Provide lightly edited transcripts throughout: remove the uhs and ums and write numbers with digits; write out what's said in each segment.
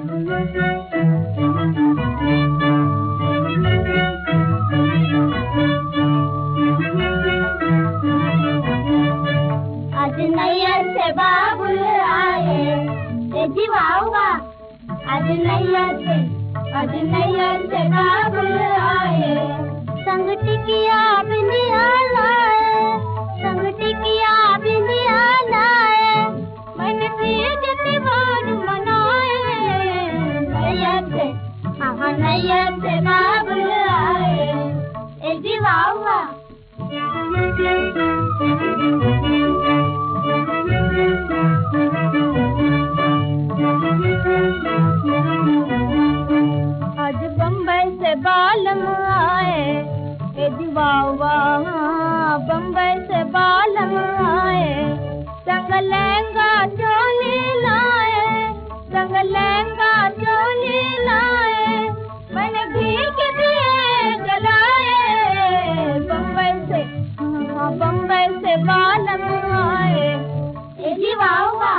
आज नैयर से बाबुल आए ए जीवावा, आज नैयर से बाबुल आए, संग टिकिया बिंदिया लाए, संग टिकिया बिंदिया लाए, मन तीज त्योहार मनाए, नैयर से बाबुल आए ए जीवावा। आज बम्बई से बालम आए ए जीवावा, बम्बई से बालम आए, संग लहंगा चोली लाए, संग लहंगा चोली लाए, मन भीग दिए जलाए, बम्बई से बालम आए ए जीवावा।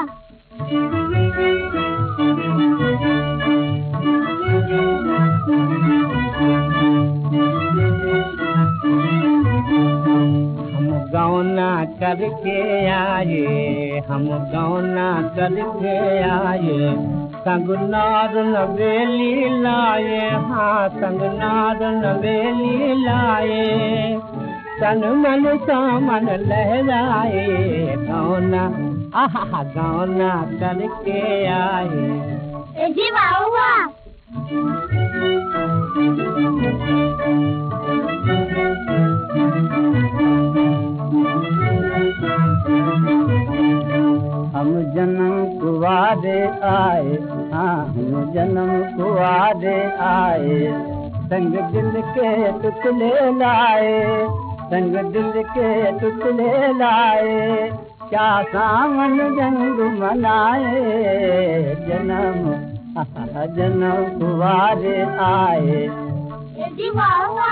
हम गौना करके आए, हम गौना करके आए, संग नार नवेली लाए, हाँ संग नार नवेली लाए, तन मन सामन लहराए, गौना आहा गौना करके आए ए जीवावा। हम जन्म कुआरे आए, हाँ हम जन्म कुआरे आए, संग दिल के टुकड़े लाए, संग दिल के टुकड़े लाए, क्या सावन जंग मनाए, जन्म जन्म कुआरे आए ए जीवावा।